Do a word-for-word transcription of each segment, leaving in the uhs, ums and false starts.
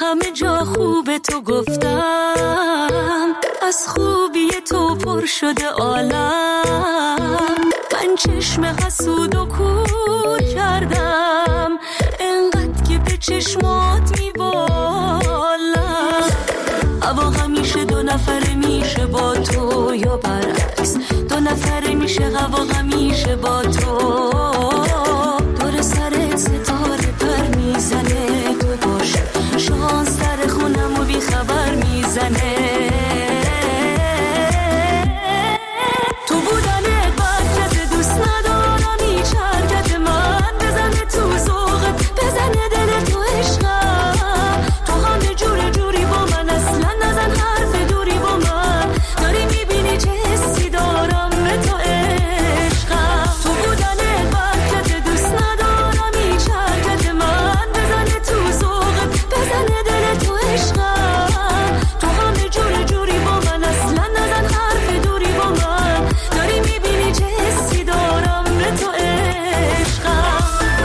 همه جا خوب تو گفتم، از خوبی تو پر شده عالم. من چشم حسود و کور کردم، انقدر که به چشمات میبالم. هوا همیشه دو نفره میشه با تو یا برعکس، دو نفره میشه هوا همیشه با تو. دور سرت ستاره پر میزنه، تو باش شانس در خونم و بی خبر میزنه. تو بودن برکت دوست ندارم، هیچ حرکت من بزنه تو ذوقت، بزنه دل تو عشقم. تو همه جور جوری با من، اصلا نزن حرف دوری با من. داری میبینی چه حسی دارم به تو عشقم. تو بودن برکت دوست ندارم، هیچ حرکت من بزنه تو ذوقت، بزنه دل تو عشقم. تو همه جور جوری با من، اصلا نزن حرف دوری با من. داری میبینی چه حسی دارم به تو عشقم.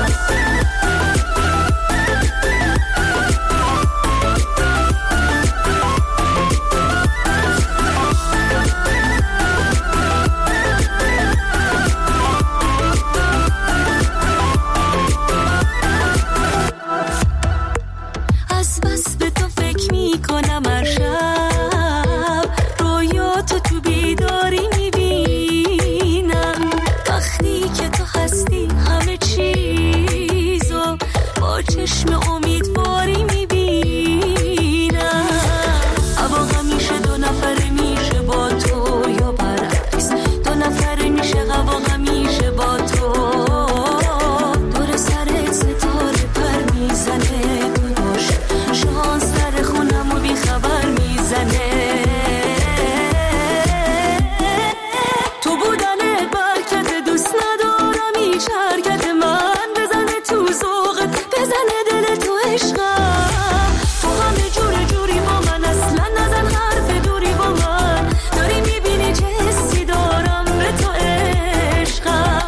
از بس به تو فکر میکنم هر شب، رویاتو تو بیداری میبینم. وقتی که تو هستی همه چیزو با چشم امیدواری میبینم. هوا همیشه دو نفره میشه با تو یا برعکس، دو نفره میشه هوا همیشه با تو. دور سرت ستاره پر میزنه، تو باش شانس در خونم و بی خبر میزنه. تو بودن برکت دوست ندارم، هیچ حرکت من بزنه تو ذوقت، بزنه دل تو عشقم. تو همه جور جوری با من، اصلا نزن حرف دوری با من. داری میبینی چه حسی دارم به تو عشقم.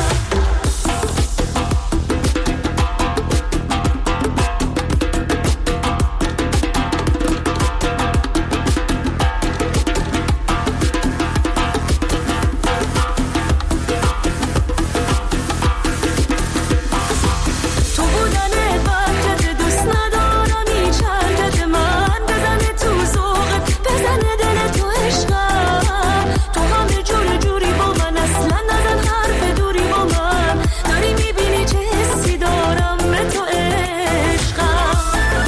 تو بودن برکت دوست ندارم، هیچ حرکت من بزنه تو ذوقت، بزنه دل تو عشقم. تو همه جور جوری با من، اصلا نزن حرف دوری با من. داری میبینی چه حسی دارم به تو عشقم.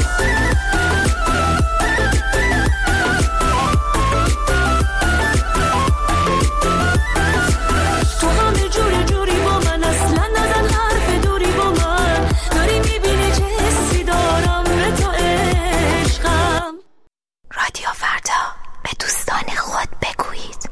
تو همه جور جوری با من، اصلا نزن حرف دوری با من. داری میبینی چه حسی دارم به تو عشقم. رادیو فردا، به دوستان خود بگویید.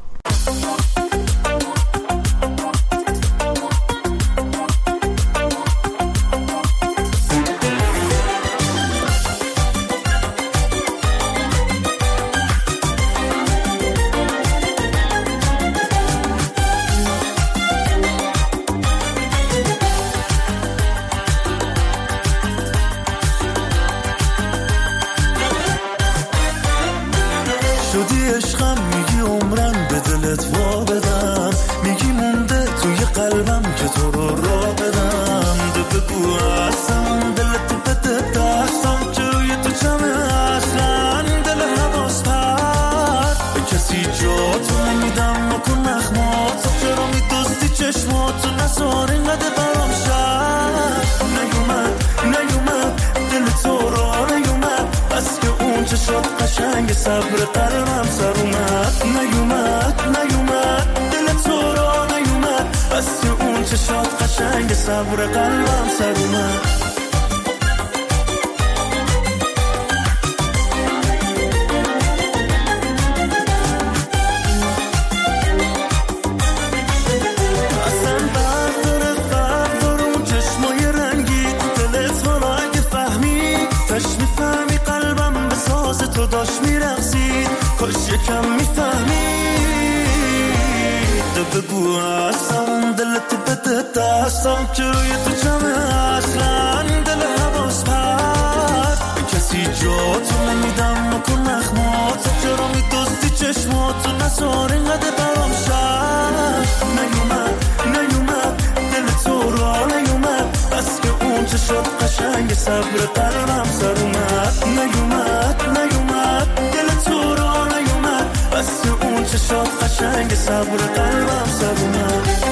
شدی عشقم، میگی عمرم به دلت وا بدم، میگی مونده توی قلبم که تو رو را بدم. دو بگو اصلا دلت بده دستم، که روی تو چمه اصلا دل حواس پرد. به کسی جا تو نمیدم نکن نخماتو، چرا میدوستی چشماتو نزار اینقدر برام شد. نیومد نیومد دل تو را نیومد، بس که اون چشات قشنگ صبر قلبم سر اومد. نیومد نیومد دل تو را نیومد، بس که اون چشات قشنگ صبر قلبم سر اومد. اصلا برداره بردار اون چشمای رنگی، دلت ها را اگه فهمی تش میفهمی قلبم به ساز تو داشت میرقصید. کاش یکم میفهمی، ده بگو اصلا دلت بده دستم، که روی تو چمه اصلا دل حواس پرد. به کسی جا چشماتو نزار اینقدر برام شد. نیومد نیومد دل تو را نیومد، بس که اون چه شد قشنگ صبر قلبم سر اومد. نیومد نیومد دل تو را نیومد، بس که اون چه شد قشنگ صبر قلبم سر اومد.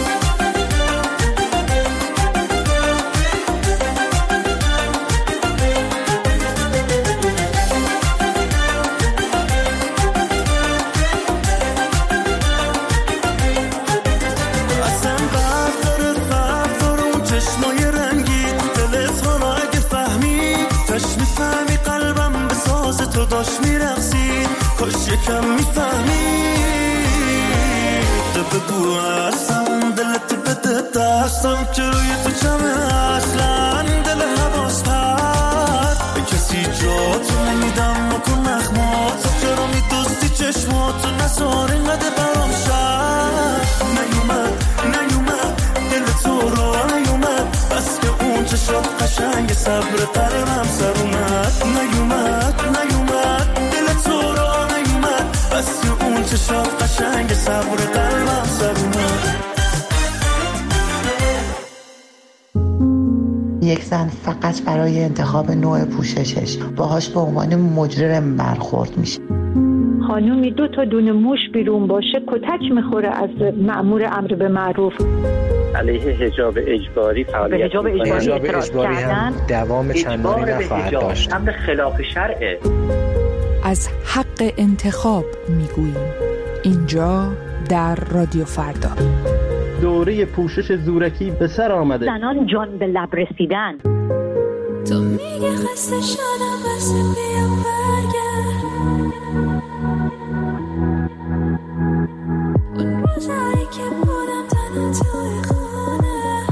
یکم میفهمی بگو هستم دلت بده دستم که روی تو جمعه اصلا دل حواس پرد به کسی جا تو نمیدم نکن نخمات چرا میدوستی چشماتو نزار اینقدر برام شد. نیومد نیومد دل تو را نیومد، بس که اون چه شد قشنگ صبر قلبم سر اومد. نیومد نیومد دل تو را بس که اون چه شد قشنگ صبر قلبم سر اومد. یک زن فقط برای انتخاب نوع پوششش باهاش به عنوان مجرم برخورد میشه. خانومی دو تا دونه موش بیرون باشه کتک میخوره از مأمور امر به معروف. علیه حجاب اجباری فعالیت حجاب اجباری, حجاب اجباری هم دوام چندانی نخواهد داشت. امر خلاف شرعه. از حق انتخاب میگوییم اینجا در رادیو فردا. دوره پوشش زورکی به سر آمده. زنان جان به لب رسیدن. تو میگه خسته شدم بس بیا برگرد، اون روزایی که بودم تنها توی خونه،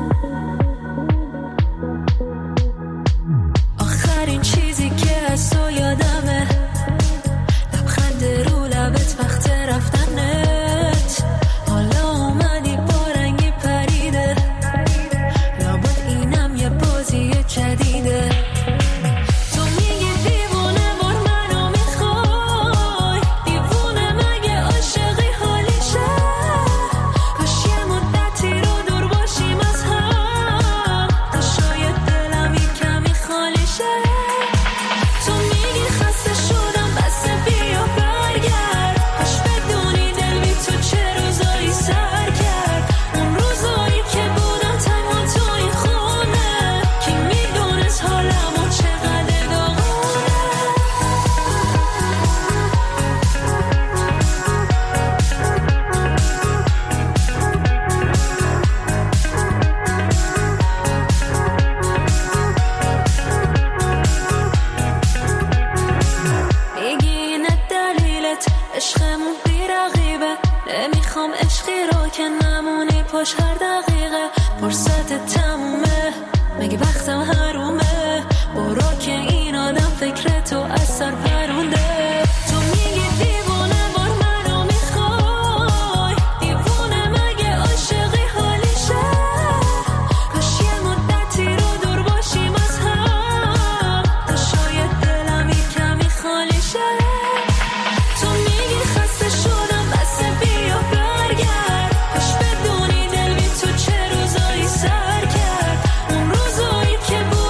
آخرین چیزی که از تو یادمه لبخند رو لبت وقت رفتنت. حالا اومدی با رنگی پریده، لابد اینم یه بازی جدیده. تو میگی دیوونه بار منو میخوای، دیوونه مگه عاشقی حالیشه؟ کاش یه مدتی رو دور باشیم از هم، تا شاید دلم یه کمی خالی شه. تو میگی خسته شدم بس بیا برگرد، کاش بدونی دل بی تو چه روزایی سر کرد. اون روزایی که بودم تنها توی خونه، کی میدونست حالمو چقدر داغونه. میگی اینه دلیلت عشقمون بی رقیبه، نمیخوام عشقی رو که نمونی پاش هر دقیقه. فرصت تمومه مگه وقتم حرومه، برو که این آدم فکر تو از سر پرونده. تو میگی دیوونه بار منو میخوای، دیوونه مگه عاشقی حالیشه؟ کاش یه مدتی رو دور باشیم از هم، تا شاید دلم یه کمی خالی شه. تو میگی خسته شدم بس بیا برگرد، کاش بدونی دل بی تو چه روزایی سر کرد. اون روزایی که بود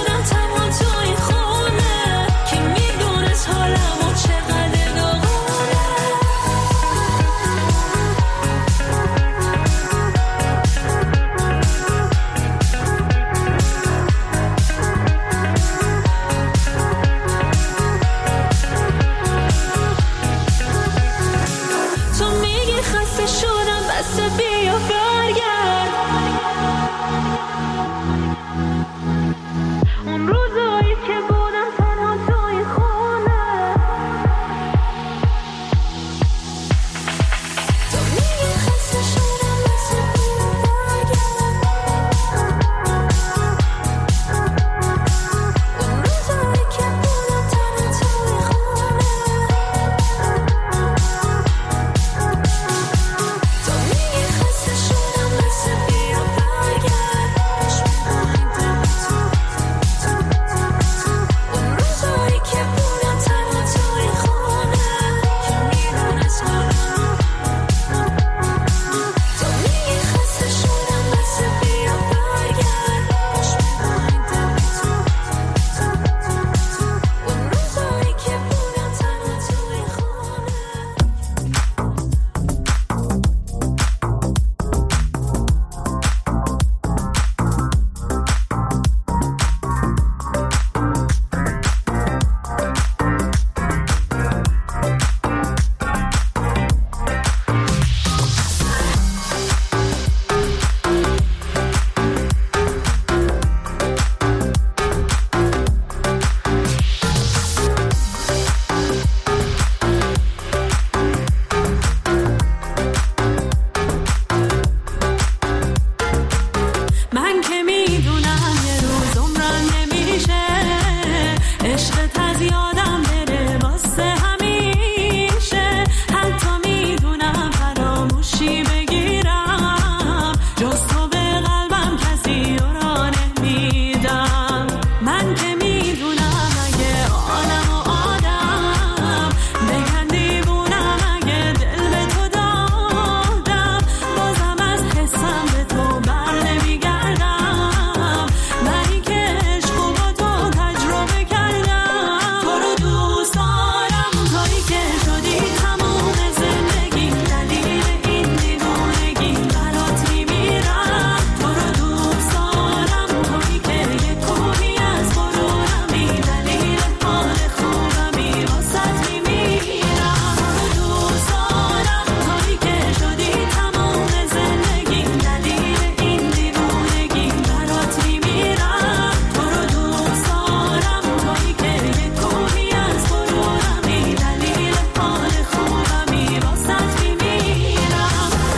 از یادم بره واسه همیشه، حتی میدونم فراموشی بگیرم، جز تو به قلبم کسی را نمیدم. من که میدونم اگه آدم و آدم بگن دیوونم، اگه دل به تو دادم بازم از حسم به تو بر نمیگردم. منی که عشق و با تو تجربه کردم، تو رو دوست دارم تویی که شدی تمام زندگی، دلیل این دیوونگی برات میمیرم. تو رو دوست دارم تویی که یک کوهی از غرورمی، دلیل حال خوبمی واسط میمیرم. تو رو دوست دارم تویی که شدی تمام زندگی، دلیل این دیوونگی برات میمیرم. تو رو دوست دارم تویی که یک کوهی از غرورمی، دلیل حال خوبمی واسط میمیرم.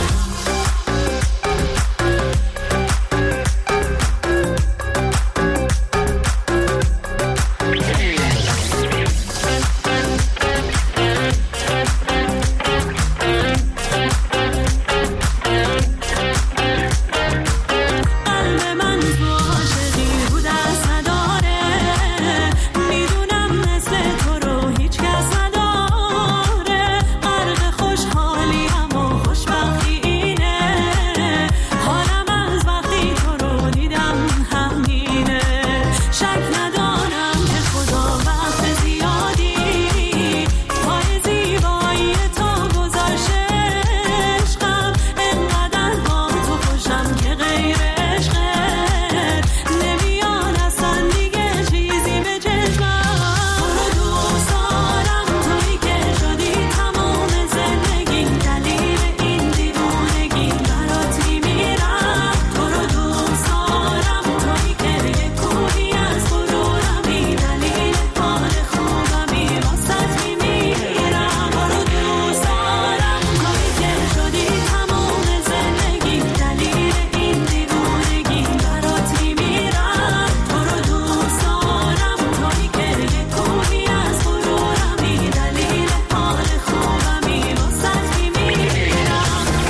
قلب من تو عاشقی رو دست نداره، میدونم مثل تو رو هیچ کس نداره. غرق خوشحالیم و خوشبختی اینه، حالم از وقتی تو رو دیدم همینه. شک ندارم که خدا وقت زیادی پای زیبایی تو گذاشته. عشقم انقدر با تو خوشم که غیر عشقت نمیاد اصلا دیگه چیزی به چشمم. تو رو دوست دارم تویی که شدی تمام زندگی، دلیل این دیوونگی برات میمیرم. تو رو دوست دارم تویی که یک کوهی از غرورمی، دلیل حال خوبمی واسط میمیرم. تو رو دوست دارم تویی که شدی تمام زندگی، دلیل این دیوونگی برات میمیرم. تو رو دوست دارم تویی که یک کوهی از غرورمی، دلیل حال خوبمی واسط میمیرم.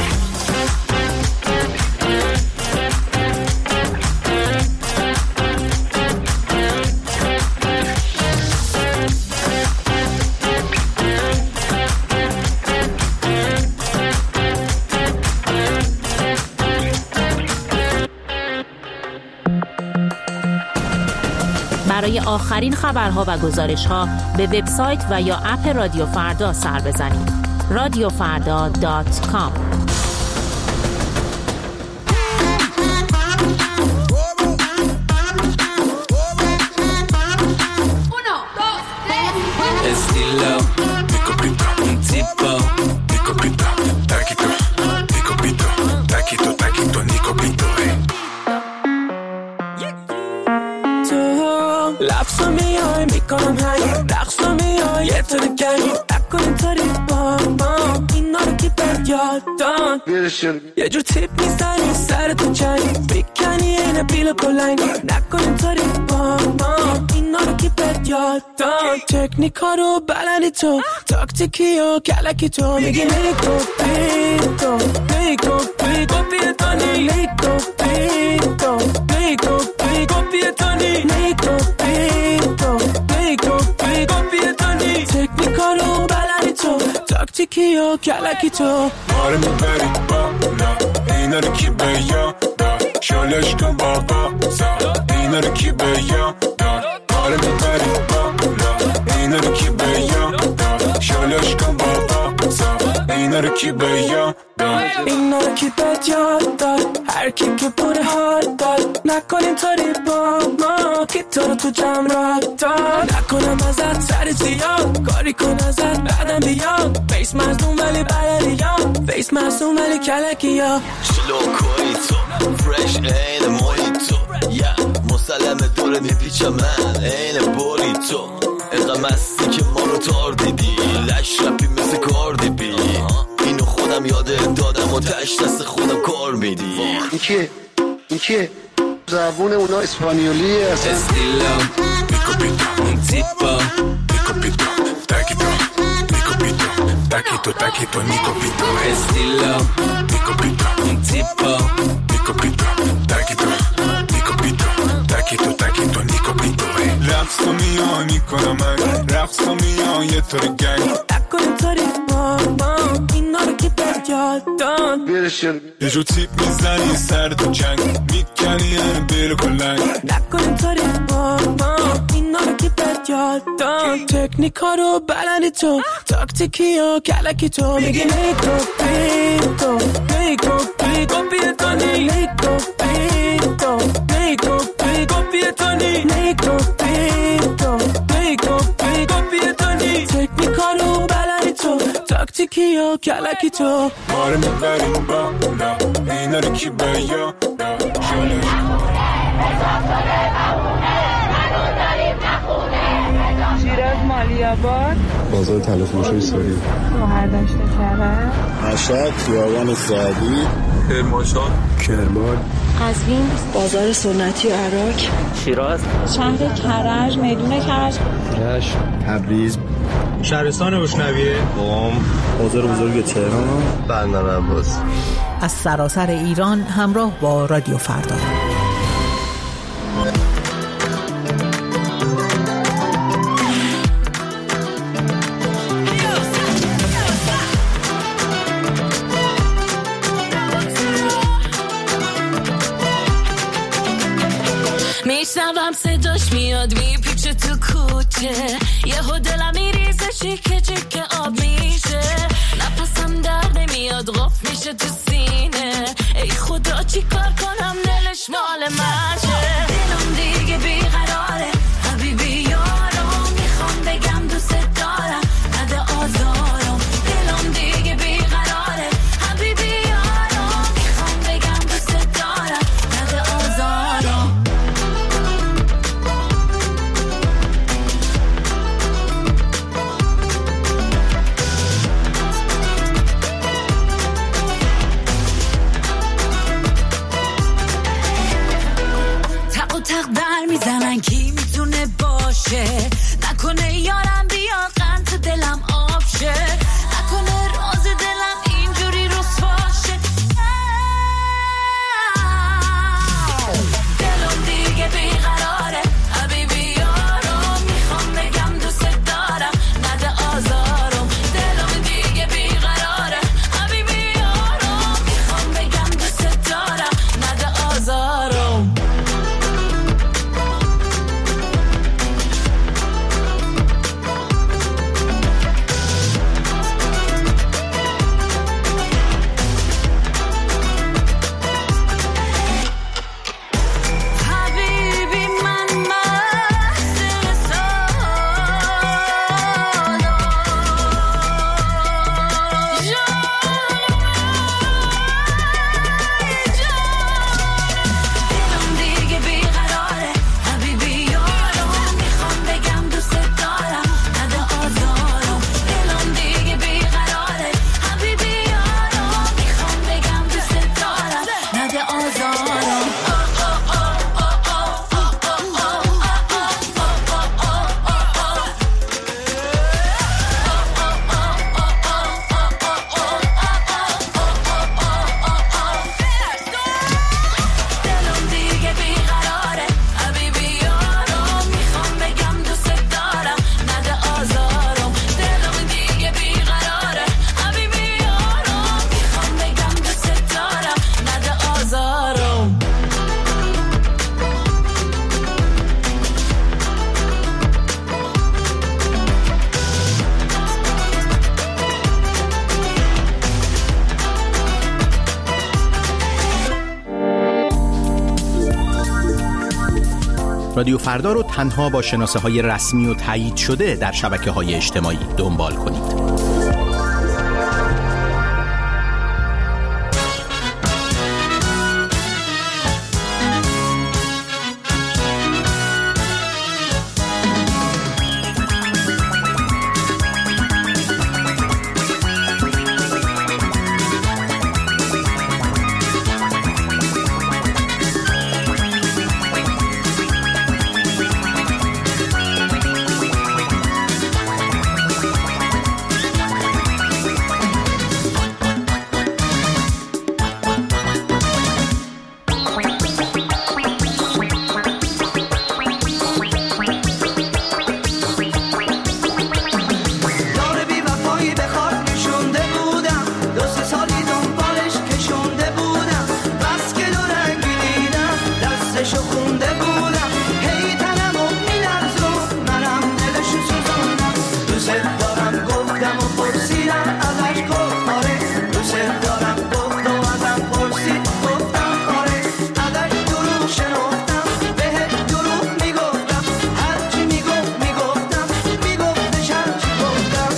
برای آخرین خبرها و گزارش‌ها به وبسایت و یا اپ رادیو فردا سر بزنید. رادیو فردا دات کام. Estilo, mi copito, un tipo, mi copito, taquito, mi copito, taquito, taquito, mi copito, eh. لفظا میای میکنم هنگ، رقصا میای یه تو دکنی، نکن اینطوری با ما اینا رو که بد یادم. یه جور تیپ میزنی سر تو چنگ، بیکنی اینه بیل بلنگ، نکن اینطوری با ما اینا رو که بد یادم. تکنیکا رو بلدی تو، تاکتیکی و کلکی تو، میگی نیکو پیتو نیکو پیتو پیتانی نیکو پیتو نیکو پیتو پیتانی نیکو پیتو نیکو پیتو پیتانی. تکنیکا رو بلدی تو، تاکتیکی و کلکی تو. آره میبری بالا اینا رو کی به یاد داد، شالش کن بابا زاد اینا رو کی به یاد داد. آره میبری بالا اینا رو کی به یاد داد، شالش کن بابا زاد اینا رو کی به یاد داد. اینا رو کی به یاد داد، هر کی که بوده حال داد. نکن اینطوری با ما که تو رو تو جمع را داد. نکنم ازت سر زیاد، کاری کن ازت بعدم بیاد. فیس مظلوم ولی بلدی یاد، فیس مظلوم ولی کلکی یا شلو کنی تو فرش این محیط تو، یا مسلمه دوره میپیچم من این بولی تو. اینقدر مستی که ما رو تار دیدی، لش رپی مثل کاردی بی. اینو خودم یاده دادم و تش دست خودم کار میدی. این کیه؟ این کیه؟ زبون اونا اسپانیولیه اصلا. Estilo, mi copito, un tipo, taquito, mi copito. Estilo, mi copito. Un tipo, mi copito. Taquito, mi copito. Taquito, taquito, mi copito. رقصو میان میکنم من رقصو میان یه طور گنگ نکن اینطوری ماما اینا رو که در یادان یه جو تیپ میزنی سر تو جنگ میکنی هر بیل کلنگ نکن اینطوری ماما اینا رو که در یادان تکنیکا رو بلندی تو تاکتیکی ها کلکی تو میگی نیکو پیتو نیکو پیتو بیتونی نیکو پیتو نیکو پیتو بیتونی نیکو پیتو نیکو پیتو بیتونی تکنیکا رو بلندی تو تاکتیکی ها کلکی تو ماره میبریم با اونا اینا رو کی بیا شونه شیراز مالیاباد بازار تلفروشی سوری شوهر داشته کرده مشهد خیابان سعدی کرمانشاه کرمان قزوین بازار سنتی عراق شیراز شهر کرج میدون کرج رشت تبریز شهرستان روشنویه قم بازار بزرگ تهران بندر عباس از سراسر ایران همراه با رادیو فردا. میشنوم صداش میاد میپیچه تو کوچه یهو دلم میریزه چیکه چیکه آب میشه نفسم در نمیاد غف میشه تو سینه ای خدا چی کار کنم دلش مال منشه دلم دیگه بیقراره حبیبی یارم میخوام بگم دوست دارم نده آزارم دلم دیگه بیقراره حبیبی یارم میخوام بگم دوست دارم نده آزارم تق در میزنن کی میتونه باشه نکنه یارم بیا قند دلم آب شه نکنه راز دلم اینجوری رسواشه دلم دیگه بیقراره حبیبی یارم میخوام بگم دوست دارم نده آزارم دلم دیگه بیقراره حبیبی یارم میخوام بگم دوست دارم نده آزارم رادیو فردا رو تنها با شناسه های رسمی و تایید شده در شبکه های اجتماعی دنبال کنید. دوست دارم گفتم و پرسیدم ازش گفت آره دوست دارم گفت و ازم پرسید گفتم آره ازش دروغ شنفتم بهش دروغ میگفتم هرچی میگفت میگفتم میگفتش هرچی گفتم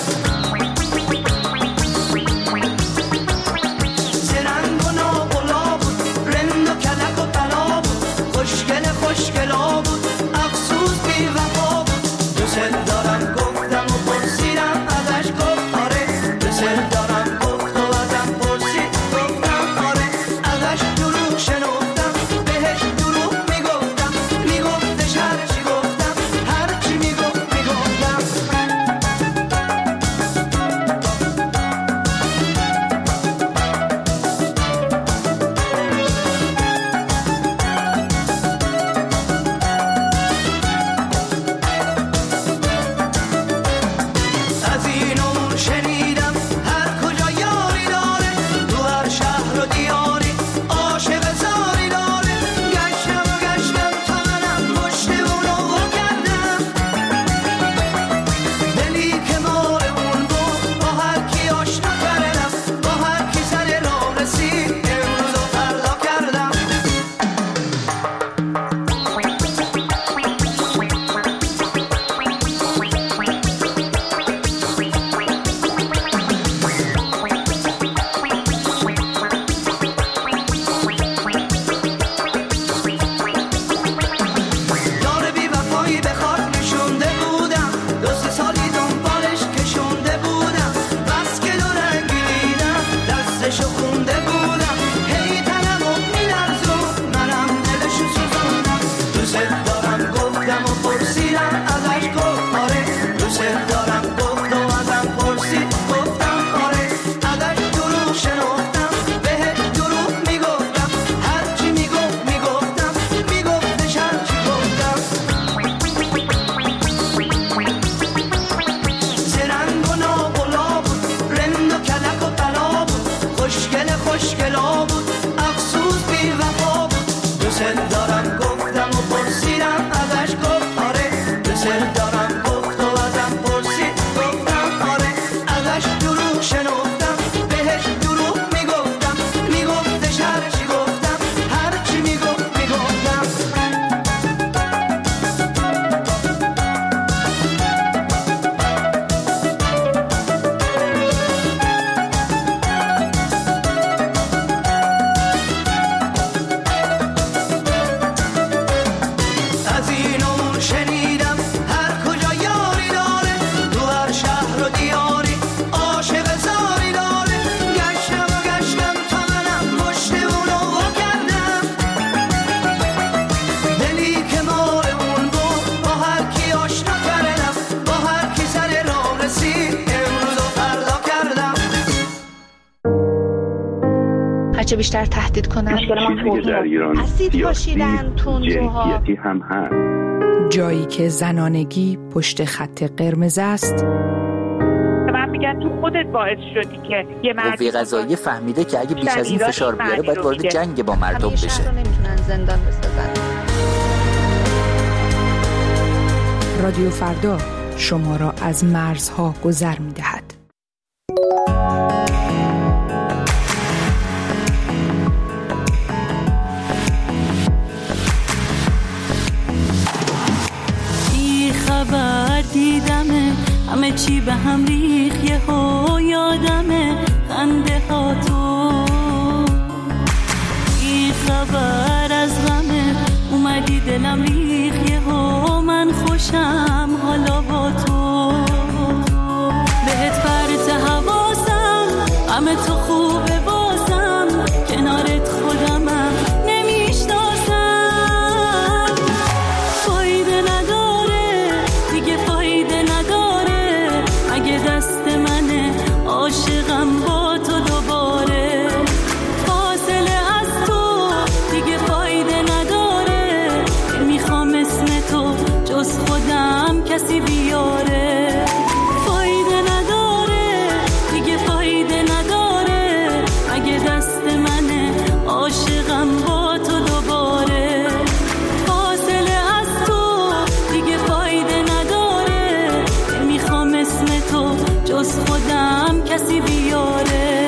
سرنگ و ناب و لا بود رند و کلک و طلا بود خوشگل خوشگلا بود افسوس بی وفا بود دوست دارم گفتم و پرسیدم ازش گفت آره دوست دارم گفت و ازم پرسید گفتم آره ازش دروغ شنفتم بهش دروغ میگفتم میگفتش هرچی گفتم هرچی میگفت میگفتم از این اون شنیدم هر کجا یاری داره تو هر شهر و دیاری عاشق زاری داره گشتم و گشتم تا منم پشت اونو وا کردم دلی که مال اون بود با هر کی آشنا کردم با هر کی سر راه رسید امروز و فردا کردم یار بی وفایی به خاک نشونده بودم دو سه سالی دنبالش کشونده بودم بس که دو رنگی دیدم دستشو خونده بودم هی تنمو میلرزون منم دلشو سوزوندم دوست دارم گفتم و پرسیدم ازش گفت آره دوست دارم گفت و ازم پرسید گفتم آره ازش دروغ شنفتم بهش دروغ میگفتم هرچی میگفت میگفتم میگفتش هرچی گفتم سرنگ و ناب و لا بود رند و کلک و طلا بود خوشگل خوشگلا بود افسوس بی وفا بود دوست دارم گفتم و پرسیدم ازش گفت آره دوست دارم گفت و ازم پرسید گفتم آره ازش دروغ شنفتم بهش دروغ میگفتم میگفتش هرچی گفتم هرچی میگفت میگفتم از این اون شنیدم هر کجا یاری داره تو هر شهر و دیاری عاشق زاری داره گشتم و گشتم تا منم پشت اونو وا کردم دلی که مال اون بود با هر کی آشنا کردم با هر کی سر راه رسید امروز و فردا کردم هرچه بیشتر تهدید کنن چیزی که در ایران اسید پاشیدن تندروها جنسیتی هم هست جایی که زنانگی پشت خط قرمز است، من میگن تو خودت باعث شدی که یه مرد قوه قضاییه فهمیده که اگه بیش از این فشار بیاره باید وارد جنگ با مردم بشه. رو نمیتونن زندان بسازن. رادیو فردا شما را از مرزها گذر می‌دهد. بی خبر دیدمه همه چی به هم ریخ یه هو یادمه خنده ها تو بی خبر از غمه اومدی دلم ریخ یه هو من خوشم حالا با تو بهت پرت حواسم غم تو خوبه بازم کنارت خودمم نمیشناسم فایده نداره دیگه فایده نداره اگه دست منه عاشقم با تو دوباره فاصله از تو دیگه فایده نداره میخوام اسم تو جز خودم جز خودم کسی بیاره.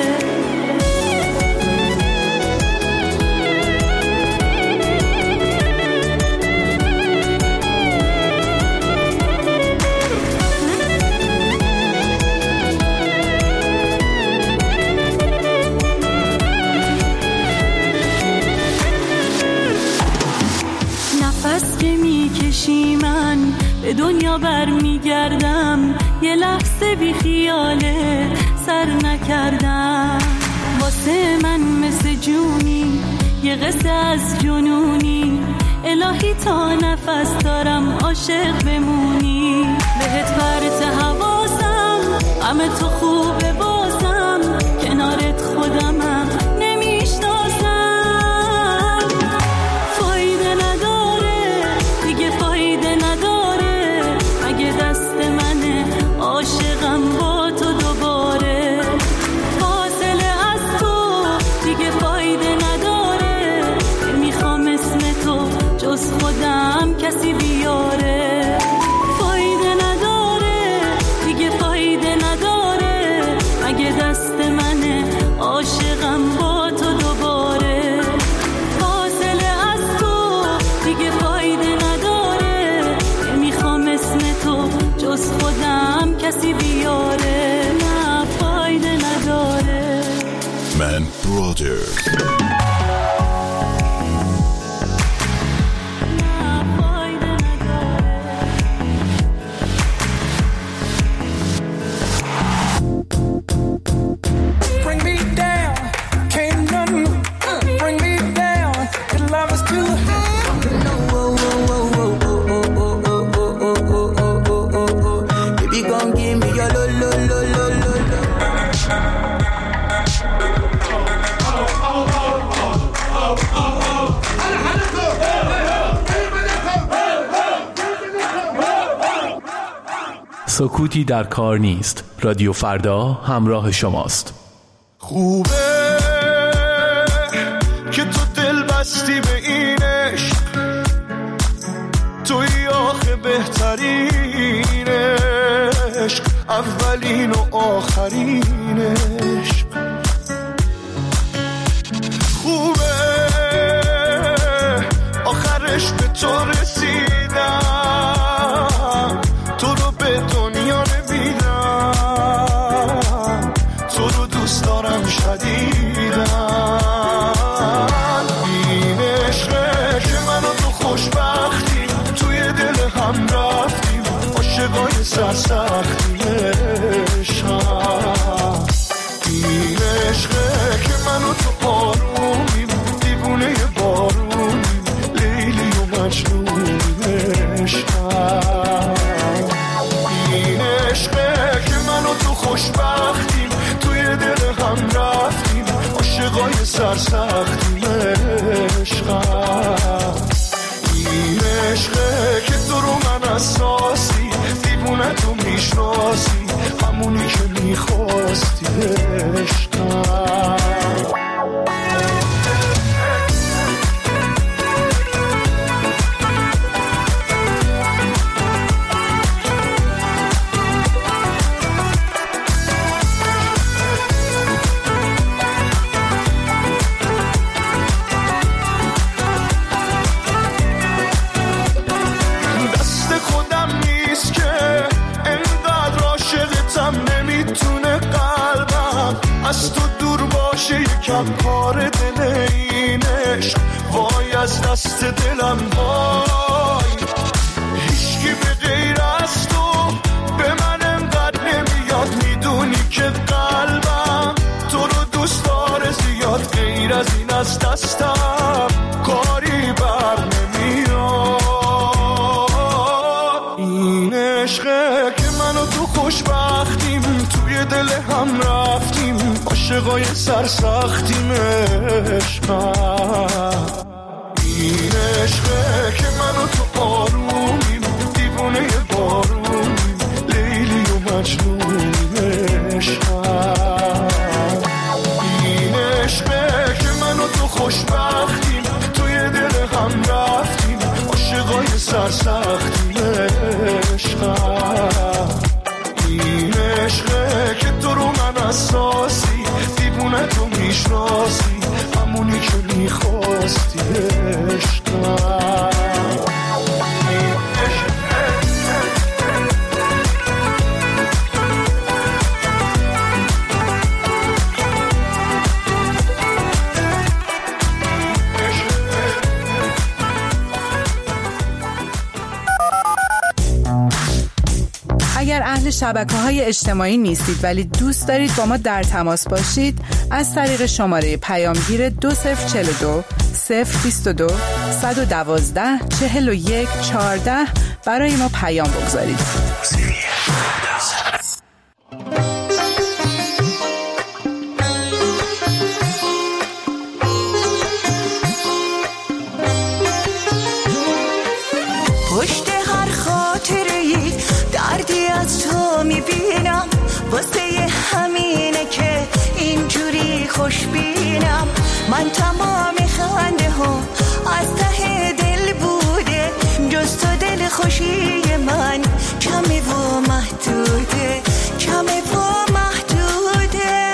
نفس که میکشی من به دنیا برمیگردم، یه لحظه بی خیاله سر نکردم. واسه من مثل جونی یه قصه از جنونی، الهی تا نفس دارم عاشق بمونی. بهت پرت حواسم، غم تو خوبه بازم، کنارت خودمم نمیشناسم. فایده نداره دیگه، فایده نداره، مگه دست منه عاشقم با تو دوباره. فاصله از تو دیگه فایده نداره، میخوام اسم تو جز خودم کسی بیاره. فایده نداره دیگه، فایده نداره، مگه دست منه عاشقم با تو دوباره. فاصله از تو دیگه فایده نداره، میخوام اسم تو جز خودم کسی بیاره. نه فایده نداره. من برادرز سکوتی در کار نیست. رادیو فردا همراه شماست. خوبه که تو دل بستی به این عشق، توی آخه بهترین عشق، اولین و آخرین عشق. خوبه آخرش به تو رسیدم، تو رو به دنیا نمیدم، تو رو دوست دارم شدیدم. این عشقه که من و تو خوشبختیم، توی دل هم رفتیم، عاشقای سرسختیم عشقم. این عشقه که من و تو آرومیم، دیوونه بارونیم، لیلی و مجنونیم عشقم. این عشقه که من و تو خوشبختیم، توی دل هم رفتیم، عاشقای سرسختیم عشقم. این عشقه که تو رو من اساسی، دیوونه تو میشناسی، همونی که میخواستی عشقم. از تو دور باشه یکم کار دل اینش، وای از دست دلم وای. هیچکی به غیر از تو به من انقدر نمیاد، میدونی که قلبم تو رو دوست داره زیاد، غیر از این از دستم کاری بر نمیاد. این عشقه که من و تو خوشبختیم، توی دل هم رفتیم، عاشقای سرسختیم عشقم. این عشقه که من و تو آرومیم، دیوونه بارونیم، لیلی و مجنونیم عشقم. این عشقه که من و تو خوشبختیم، توی دل هم رفتیم، عاشقای سرسختیم عشقم. این عشقه که تو رو من اساسی دیوونه تو میشناسی همونی که میخواستی عشقم. اگر اهل شبکه‌های اجتماعی نیستید ولی دوست دارید با ما در تماس باشید، از طریق شماره پیامگیر دو صفر چهل و دو صفر بیست و دو صد و دوازده چهل و یک چهارده برای ما پیام بگذارید. پشت هر خاطره‌ای دردی از تو میبینم، واسه همینه که اینجوری خوشبینم. من تمام خنده ها از ته دل بوده، جز تو دل خوشی من کمه و محدوده، کمه و محدوده.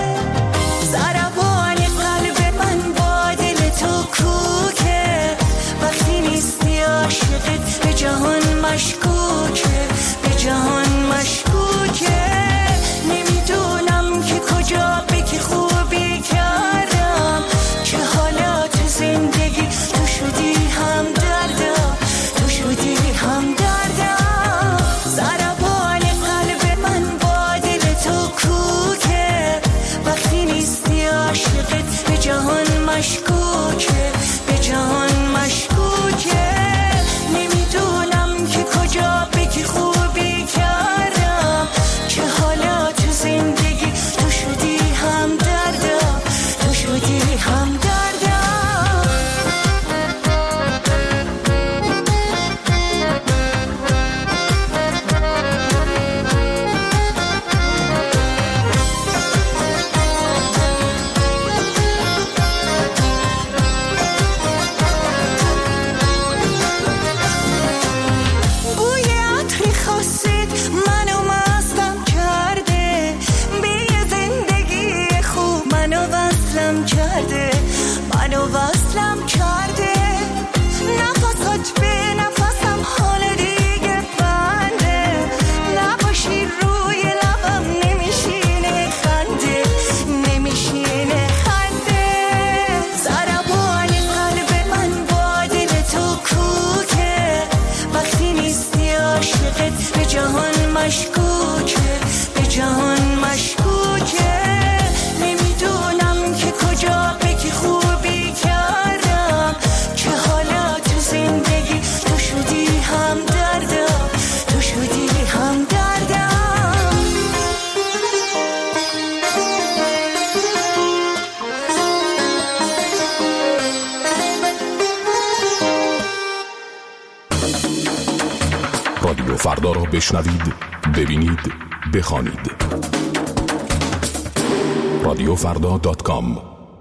ضربان قلب من با دل تو کوکه، وقتی نیستی عاشقت به جهان مشکوکه، به جهان مشکوکه. نمیدونم که کجا به که خوبی کردم، که حالا تو زندگی تو شدی هم دردم، تو شدی هم دردم. ضربان قلب من با دل تو کوکه، وقتی نیستی عاشقت به جهان مشکوکه، به جهان مشکوکه. نمیدونم که کجا به که خوبی کردم، که حالا تو زندگی تو شدی هم دردم، تو شدی هم دردم. بوی عطری خاصت منو مستم کرده، به یه زندگی خوب منو وصلم کرده، منو وصلم کرده. نفسات به نفسم حال دیگه بنده، نباشی روی لبم نمیشینه خنده، نمیشینه خنده. ضربان قلب من با دل تو کوکه، وقتی نیستی عاشقت به جهان مشکوکه، به جهان مشکوکه. نمیدونم که کجا به که خوبی کردم، که حالا تو زندگی تو شدی هم دردم، تو شدی هم دردم. رادیو فردا را بشنوید، ببینید، بخوانید. رادیو فردا دات کام.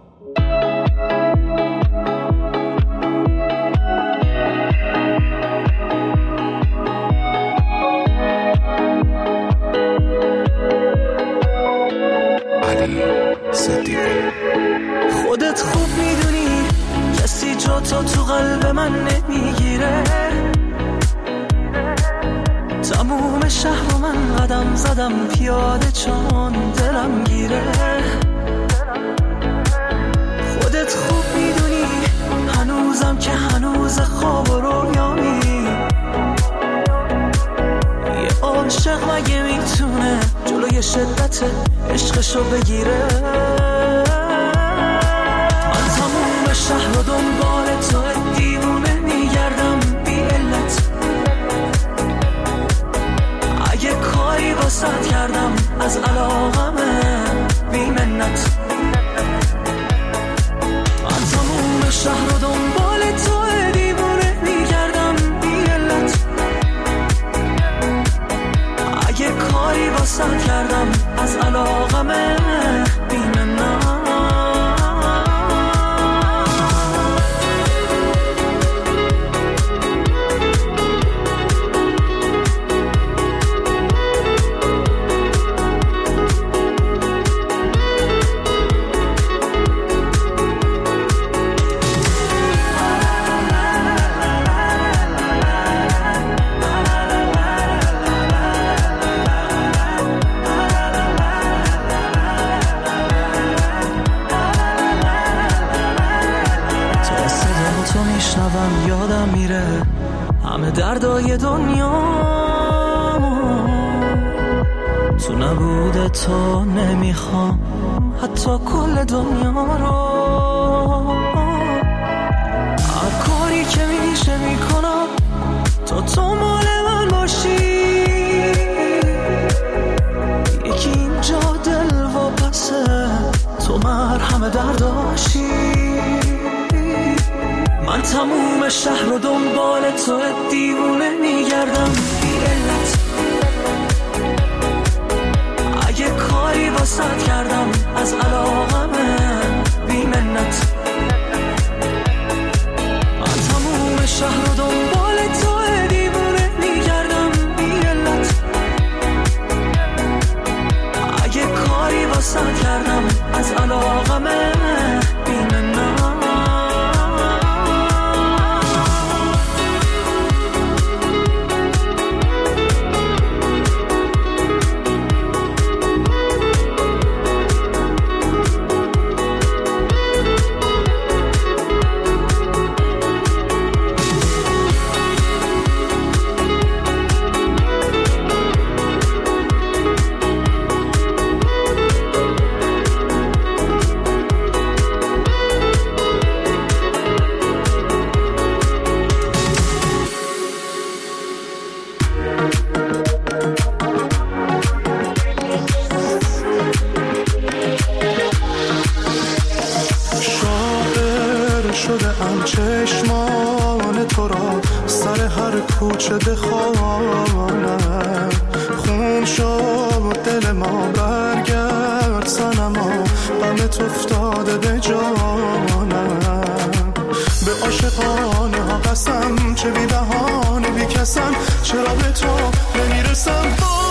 علی صدیقی. خودت خوب میدونی کسی جا تو تو قلب من نمیگیره، تموم شهر و من قدم زدم پیاده چون دلم گیره. خودت خوب میدونی هنوزم که هنوز خواب و رویامی، یه عاشق مگه میتونه جلوی شدت عشقشو بگیره. من تموم شهر و دنبال تو دیوونه میگردم بی علت، اگه کاری واسط کردم از علاقمه بی منت. من تموم شهر و دنبال تو دیوونه میگردم بی علت، اگه کاری واسط کردم از علاقمه بی منت. من یادم میره همه دردای دنیا تو نبوده تو نمیخوام حتی کل دنیا رو هر کاری که میشه میکنم تا تو مال من باشی یکی اینجا دل و پسه تو مرهم درداشی من تموم شهر رو دنبال تو دیوونه میگردم بی علت اگه کاری واسط کردم از علاقمه بی منت من تموم شهر رو دنبال تو دیوونه میگردم بی علت اگه کاری واسط کردم از علاقمه بی منت کوچه بخوانم خون شد دل ما برگرد صنما غمت افتاده به جانم به عاشقانه ها قسم چه بی بهانه بی کسم چرا به تو نمیرسم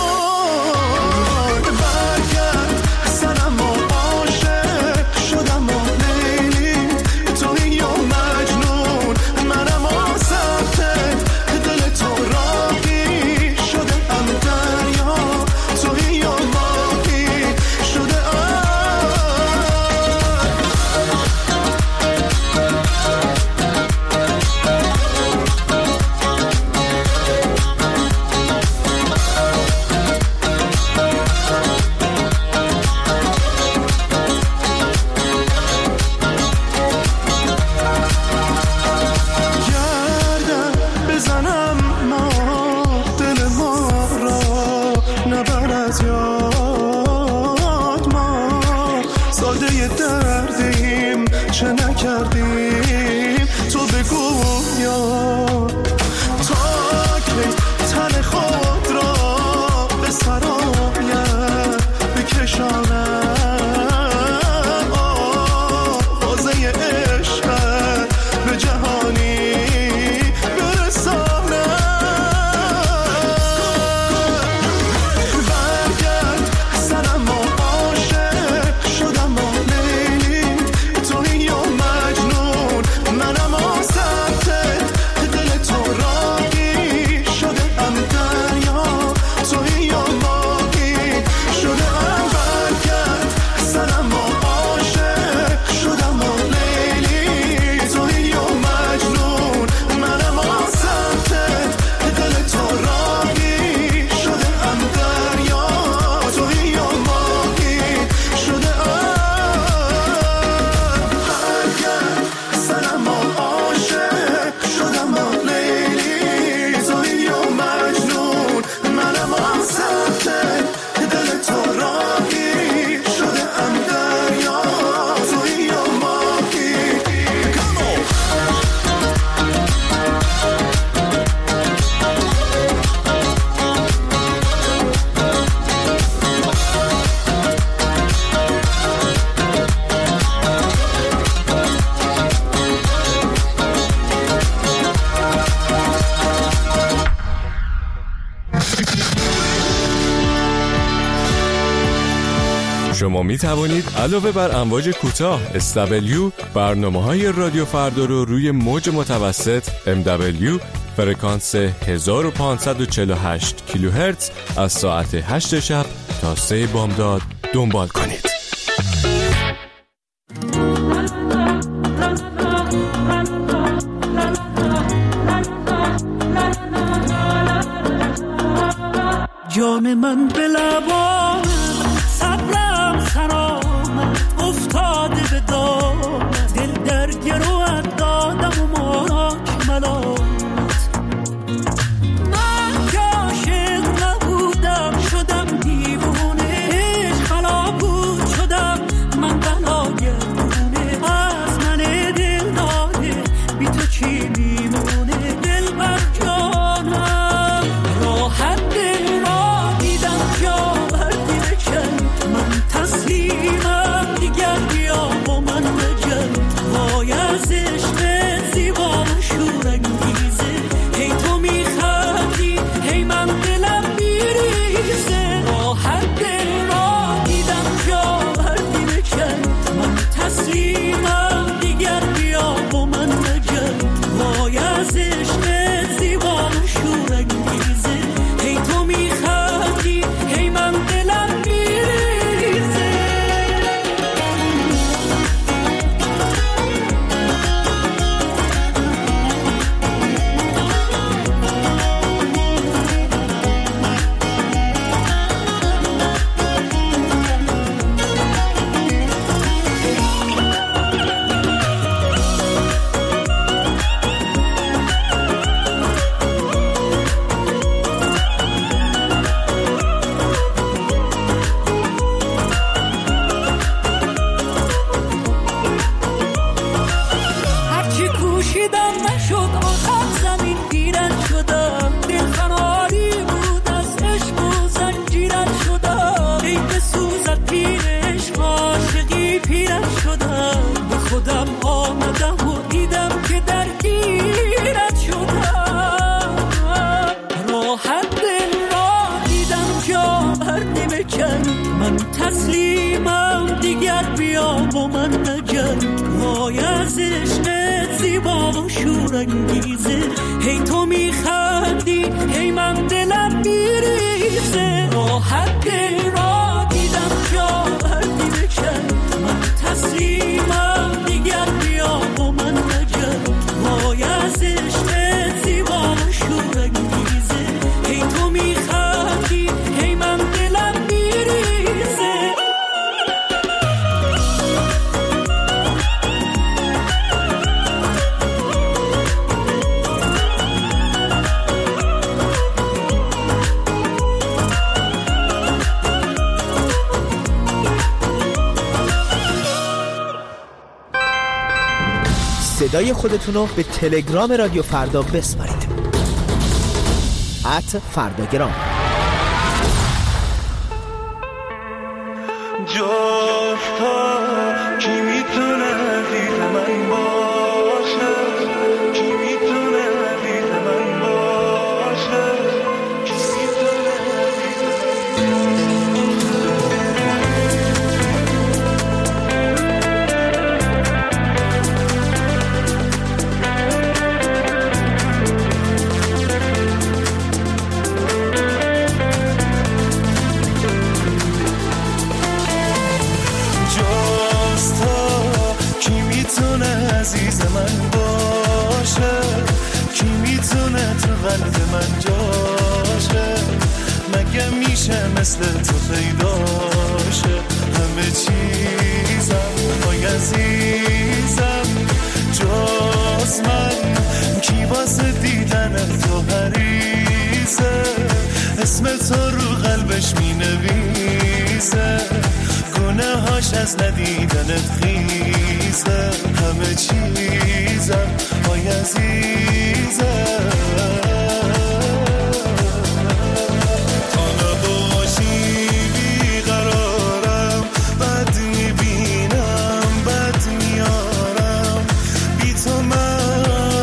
وای برگرد صنما عاشق شدم و لیلی توی یا مجنون منم آسفت دل تو راهی شده ام دریا توی یا ماهی شده شما می توانید علاوه بر امواج کوتاه اس دبلیو برنامه‌های رادیو فردا رو روی موج متوسط ام دبلیو فرکانس هزار و پانصد و چهل و هشت کیلوهرتز از ساعت هشت شب تا سه بامداد دنبال کنید. زبانم صبرم سرامت افتاده به دام دل در گروهت دادم و ماراک ملامت من که عاشق نبودم شدم دیوونه خلا بود شدم من بلاگردونه از من دل داده بی تو چی میمونه دل بر جانم راحت دل را دیدم جا بردی بکن من تسلیمم دیگر بیا با من بجن وای از عشق زیبا و شورانگیزه هی تو میخندی هی من دلم میریزه راحت دل را دیدم جا بردی بکن من تسلیمم دیگر بیا با من بجن وای از عشق زیبا و شورانگیزه هی تو میخندی هی من دلم میریزه هرچی کوشیدم نشد آخر زمین گیرد شدم دل خناری بود از عشق و زنجیرت شدم ای بسوزد پیر عشق عاشقی پیرت شدم به خودم آمدم و دیدم که درگیرت شدم راحت دل را دیدم جا بردی بکن من تسلیمم دیگر بیا با من نجن وای از عشق زیبا و شورانگیزه هی تو میخندی هی من دلم میریزه راحت دل را دیدم جا بردی بکن من تسلیمم دیگر بیا با من نجن وای از عشق زیبا و شورانگیزه هی تو میخندی هی من دلم میریزه صدای خودتون رو به تلگرام رادیو فردا بسپارید ات فرداگرام. جاستا کی میتونه دید من باشه کی میتونه دید من باشه کی میتونه عزیز من باشه کی میتونه تو قلب من جاشه مگه میشه مثل تو پیداشه همه چیزم وای عزیزم جز من کی واسه دیدن تو حریصه اسم تو رو قلبش مینویسه گونه هاش از ندیدنت خیزه همه چیزم وای عزیزم تا نباشی بیقرارم بد میبینم بد میارم بی تو من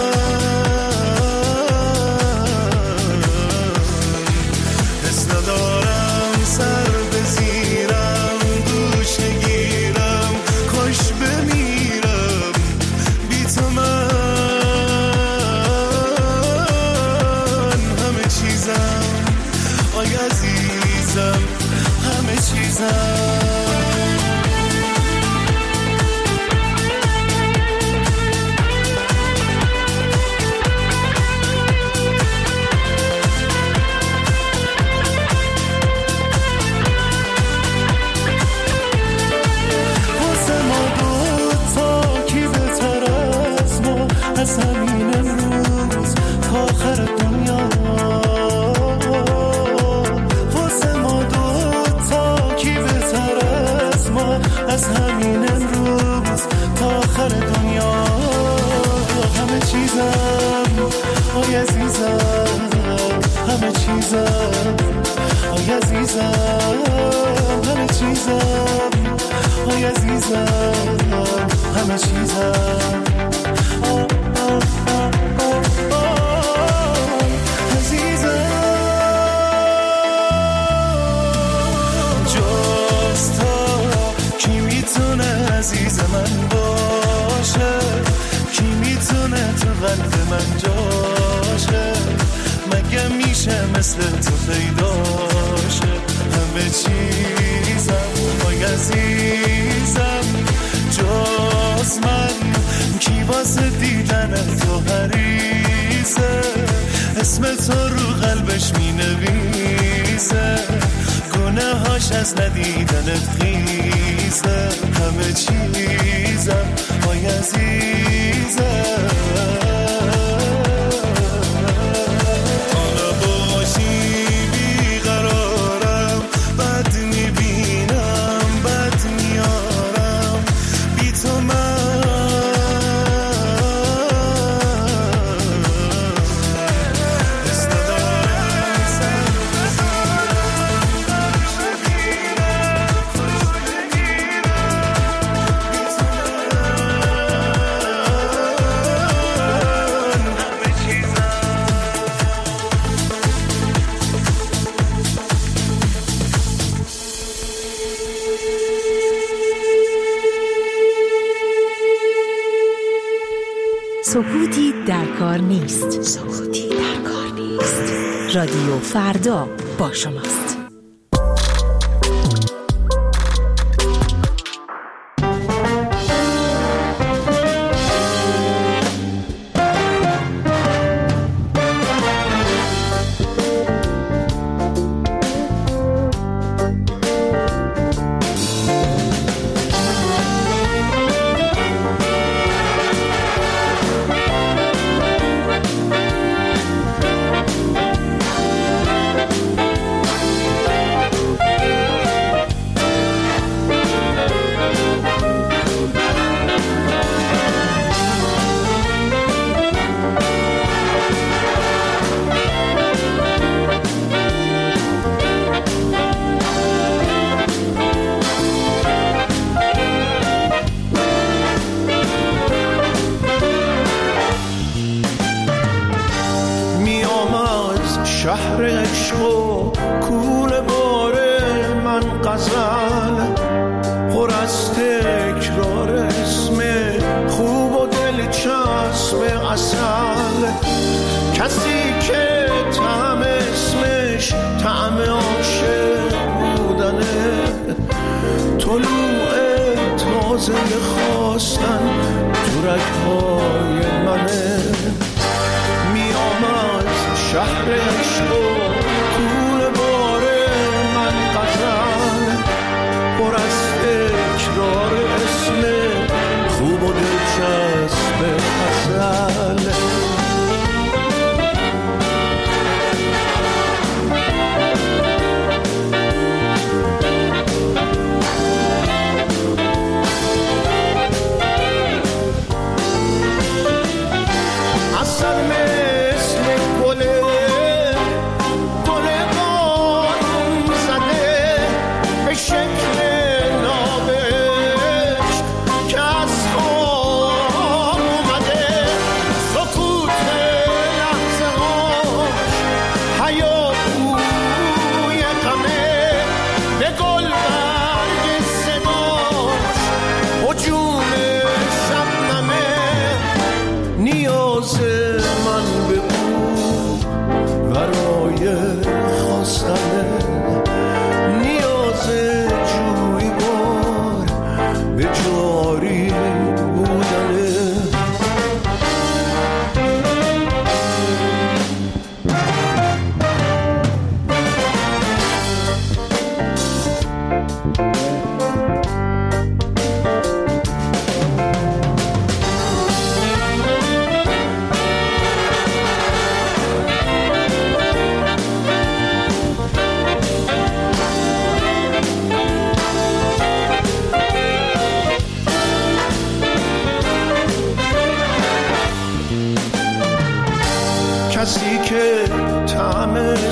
حس ندارم سر بزیرم گوشه گیرم خوش بمیرم بی تو من همه چیزم آی عزیزم همه چیزم از همین امروز تا آخر دنیا همه چیزم آی عزیزم همه چیزم آی عزیزم همه چیزم آی عزیزم همه چیزم آه آه آه آه آه عزیزم جز تو کی میتونه عزیز من باشه کی میتونه تو قلب من جاشه مگه میشه مثل تو پیداشه همه چیزم آی عزیزم جز من کی واسه دیدن تو حریصه اسم تو رو قلبش می نویسه گناهاش از ندیدنت خیزه همه چیزم آی عزیزم سکوتی در کار نیست. سکوتی در کار نیست. رادیو فردا با شماست. شهر عشق و کوله باره من غزل پر از تکرار اسم خوب و دلچسب اصل کسی که طعم اسمش طعم عاشق بودنه طلوع تازه خواستن تو رگ‌های منه میام از شهر عشق و کوله باره من غزل پر از تکرار اسم خوب و دلچسب اصل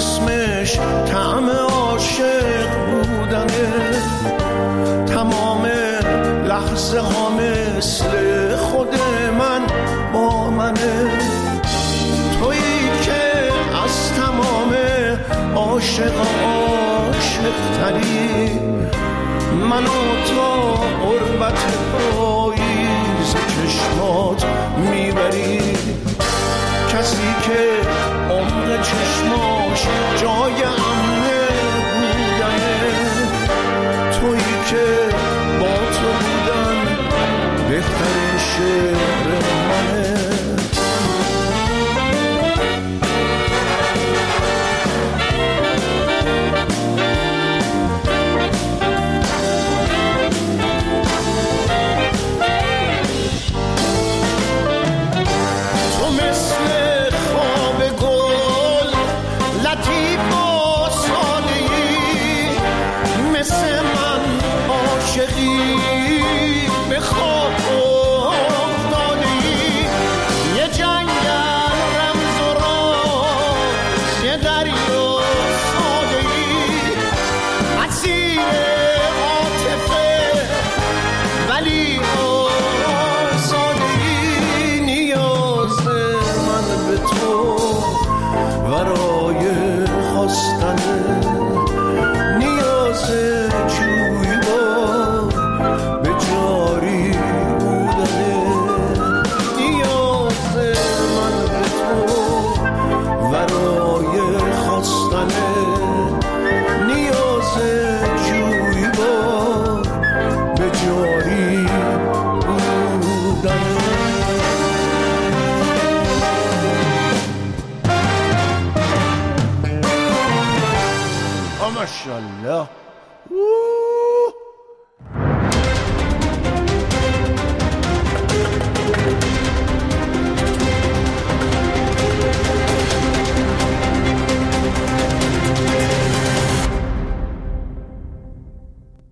اسمش طعم عاشق بودنه. تمام لحظه ها مثل خود من با منه. تویی که از تمام عاشق عاشق تری، منو تا قربت پاییز چشمات میبری. کسی که عمق چشماش جای امنه بودنه. تویی که با تو بودن بهترین شعر منه. به خواب